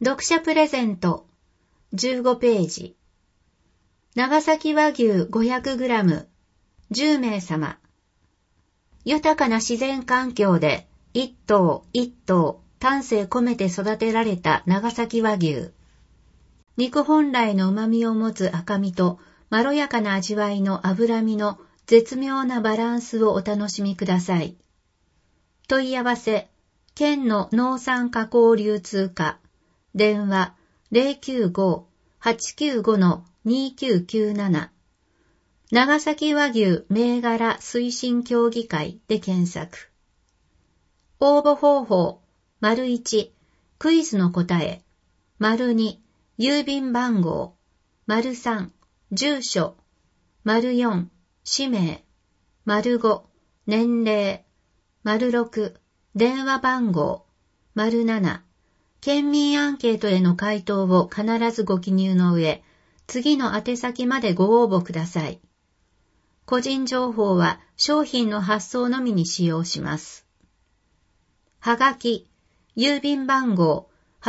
読者プレゼント15ページ。長崎和牛 500g 10名様。豊かな自然環境で一頭一頭丹精込めて育てられた長崎和牛。肉本来の旨味を持つ赤身とまろやかな味わいの脂身の絶妙なバランスをお楽しみください。問い合わせ、県の農産加工流通課、電話 095-895-2997 長崎和牛銘柄推進協議会で検索。応募方法、1、クイズの答え、2、郵便番号、3、住所、4、氏名、5、年齢、6、電話番号、7、県民アンケートへの回答を必ずご記入の上、次の宛先までご応募ください。個人情報は商品の発送のみに使用します。はがき、郵便番号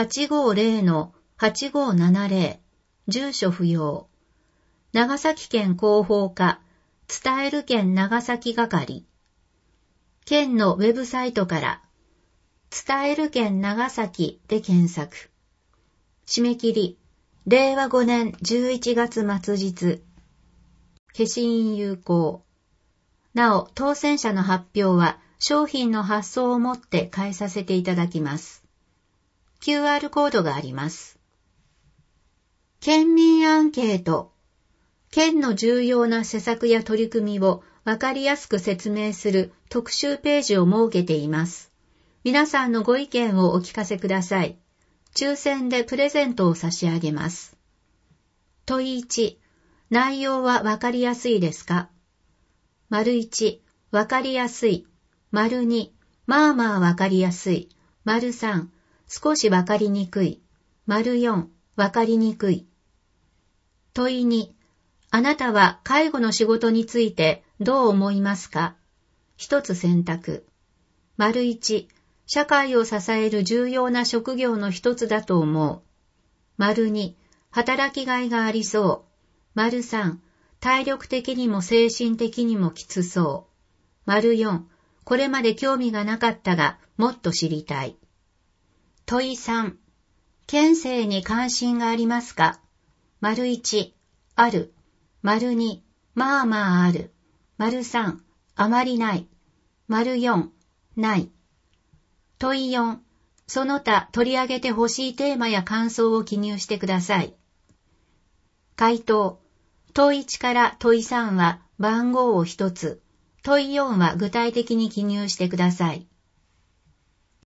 850-8570、住所不要。長崎県広報課、伝える県長崎係。県のウェブサイトから、伝える県長崎で検索。締め切り、令和5年11月末日。消印有効。なお、当選者の発表は商品の発送をもって返させていただきます。QR コードがあります。県民アンケート。県の重要な施策や取り組みをわかりやすく説明する特集ページを設けています。皆さんのご意見をお聞かせください。抽選でプレゼントを差し上げます。問1、内容はわかりやすいですか？1、わかりやすい。2、まあまあわかりやすい。3、少しわかりにくい。4、わかりにくい。問2、あなたは介護の仕事についてどう思いますか？一つ選択。1、社会を支える重要な職業の一つだと思う。2、働きがいがありそう。3、体力的にも精神的にもきつそう。4、これまで興味がなかったがもっと知りたい。問3、県政に関心がありますか？1、ある。2、まあまあある。3、あまりない。4、ない。問4、その他取り上げてほしいテーマや感想を記入してください。回答。問1から問3は番号を1つ、問4は具体的に記入してください。